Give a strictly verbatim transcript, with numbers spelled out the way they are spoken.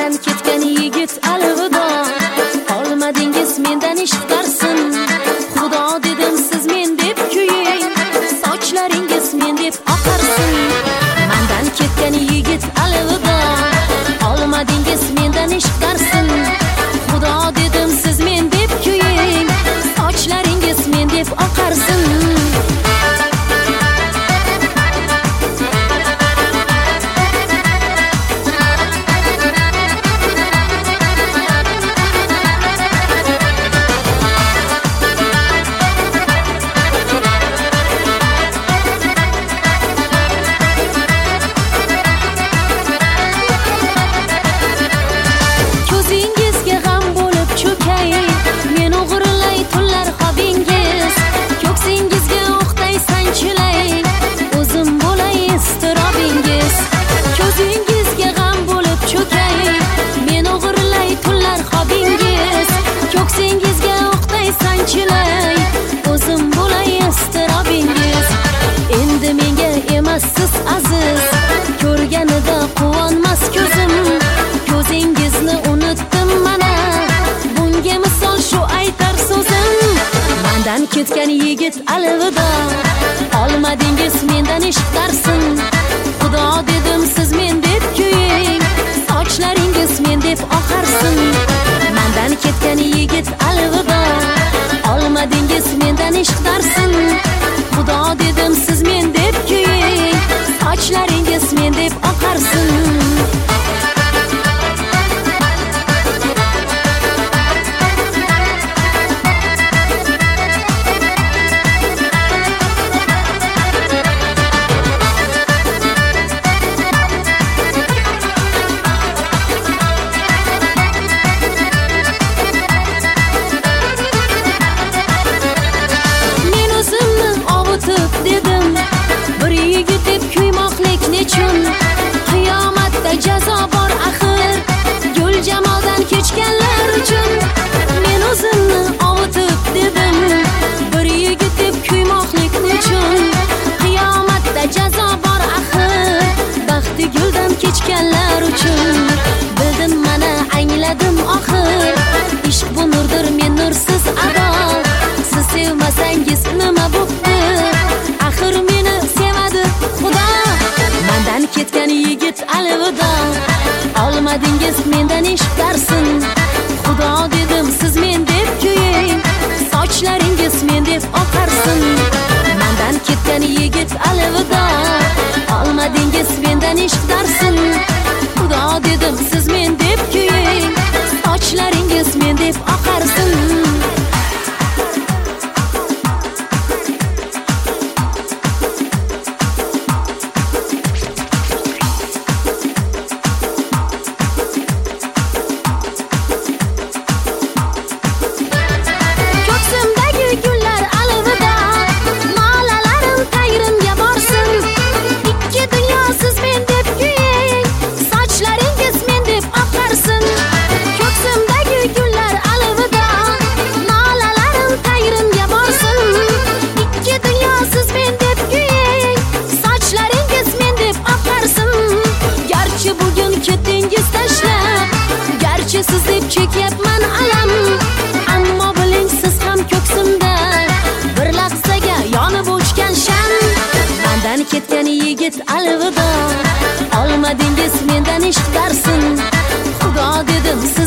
Mendan ketgan yigit alvido, olmadingiz mendan ish chiqarsin. Xudo dedim siz men deb kuying, sochlaringiz men deb oqarsin. Mendan ketgan yigit alvido, olmadingiz mendan ish chiqarsin. Xudo dedim siz men deb kuying, sochlaringiz men deb oqarsin. Siz aziz, ko'rganida quvonmas ko'zim. Ko'zingizni unutdim mana, bunga misol shu aytar so'zim. Mendan ketgan yigit alvido, olmadingiz mendan ish chiqarsin. Xudo dedim siz men deb kuying, sochlaringiz men deb oqarsin. Mendan ketgan yigit alvido, olmadingiz mendan ish chiqarsin. Xudo dedim siz men deb kuying, sochlaringiz men deb oqarsin. Qiyomatda jazo bor axir, gul jamoldan kechganlar uchun. Men o'zimni ovutib dedim, bir yigit deb kuymoqlik nechun. Qiyomatda jazo bor axir, baxti guldan kechganlar uchun. Bildim mana angladim oxir, ishq bu nurdir men nursiz ado. Siz sevmasangiz nima bo'pti, axir meni sevadi Xudo. Mendan ketgan yigit alvido, olmadingiz mendan ish chiqarsin. Xudo dedim siz men deb kuying, sochlaringiz men deb oqarsin. Mendan ketgan yigit alvido, olmadingiz mendan ish chiqarsin. Xudo dedim siz men deb kuying, sochlaringiz men deb oqarsin. Siz deb chekyapman alam, ammo biling siz ham ko'ksimda bir lahzaga yonib o'chgan sham. Mendan ketgan yigit alvido, olmadingiz mendan ish chiqarsin. Xudo dedim siz